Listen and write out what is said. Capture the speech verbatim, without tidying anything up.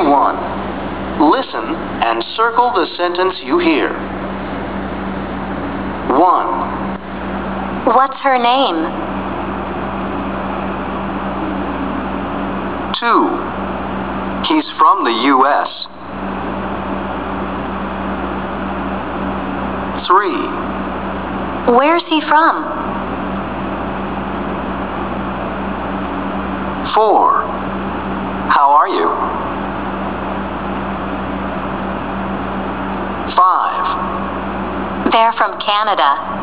one. Listen and circle the sentence you hear. one. What's her name? two. He's from the U S three. Where's he from? four. How are you? five. They're from Canada.